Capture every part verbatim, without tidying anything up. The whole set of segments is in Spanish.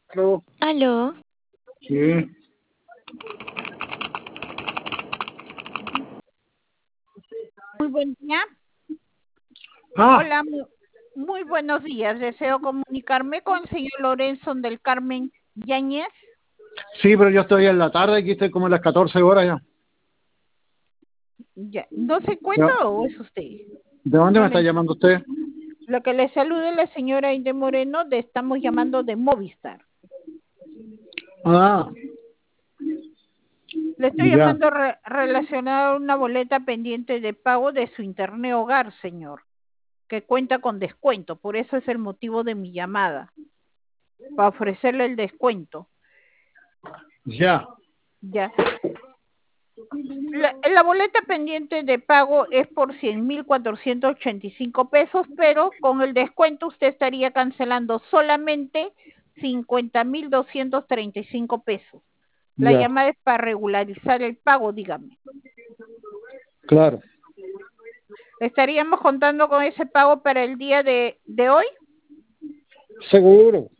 Aló. Aló. Sí. Muy buen día. Ah, Hola, mu- muy buenos días. Deseo comunicarme con el señor Lorenzo del Carmen Yáñez. sí, pero yo estoy en la tarde, aquí estoy como en las catorce horas ya. Ya. ¿No se Ya. encuentra o es usted? ¿De dónde No me está le- llamando usted? Lo que le salude la señora Inde Moreno, de estamos llamando de Movistar. Ah, Le estoy ya. llamando re- relacionado a una boleta pendiente de pago de su internet hogar, señor, que cuenta con descuento. Por eso es el motivo de mi llamada, para ofrecerle el descuento. Ya. Ya. La, la boleta pendiente de pago es por cien mil cuatrocientos ochenta y cinco pesos, pero con el descuento usted estaría cancelando solamente cincuenta mil doscientos treinta y cinco pesos. La Ya. llamada es para regularizar el pago, dígame. Claro. ¿Estaríamos contando con ese pago para el día de, de hoy, Seguro.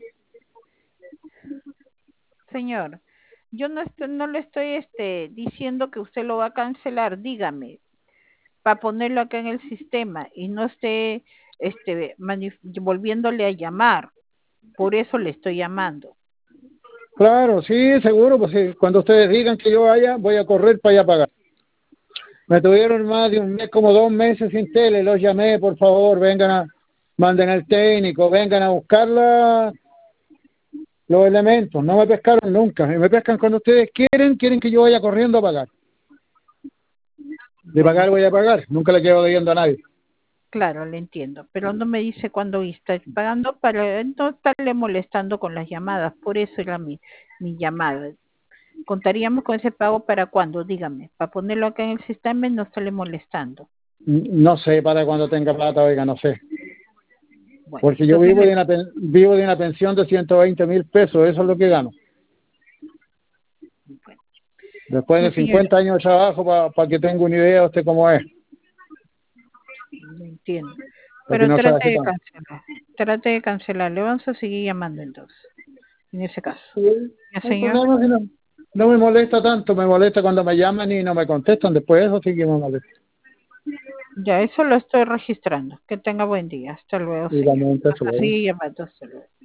señor? Yo no, estoy, no le estoy este, diciendo que usted lo va a cancelar, dígame, para ponerlo acá en el sistema y no esté este, volviéndole a llamar. Por eso le estoy llamando. Claro, sí, seguro, pues sí. Cuando ustedes digan que yo vaya, voy a correr para allá a pagar. Me tuvieron más de un mes, como dos meses sin tele, los llamé, por favor, vengan a, manden al técnico, vengan a buscar la, los elementos. No me pescaron nunca. Y me pescan cuando ustedes quieren, quieren que yo vaya corriendo a pagar. De Bueno, pagar voy a pagar, nunca le quedo debiendo a nadie. claro, le entiendo, pero no me dice cuándo está pagando para no estarle molestando con las llamadas. Por eso era mi, mi llamada. ¿Contaríamos con ese pago para cuándo? Dígame, para ponerlo acá en el sistema y no estarle molestando. No sé para cuando tenga plata, oiga, no sé. Bueno, Porque yo entonces vivo de le, una, pen- vivo de una pensión de ciento veinte mil pesos, eso es lo que gano. bueno, Después no, de señora, cincuenta años de trabajo, para pa que tenga una idea usted cómo es, lo entiendo. para que Pero no sea trate así de tan... cancelar, trate de cancelar. Le vamos a seguir llamando entonces, en ese caso. Sí, ¿Ya, no hay señor? problema, si no, no me molesta tanto, me molesta cuando me llaman y no me contestan, después de eso sí que me molesta. Ya, eso lo estoy registrando. Que tenga buen día. Hasta luego, señor. Igualmente, Vamos eso a luego. seguir llamando. Hasta luego.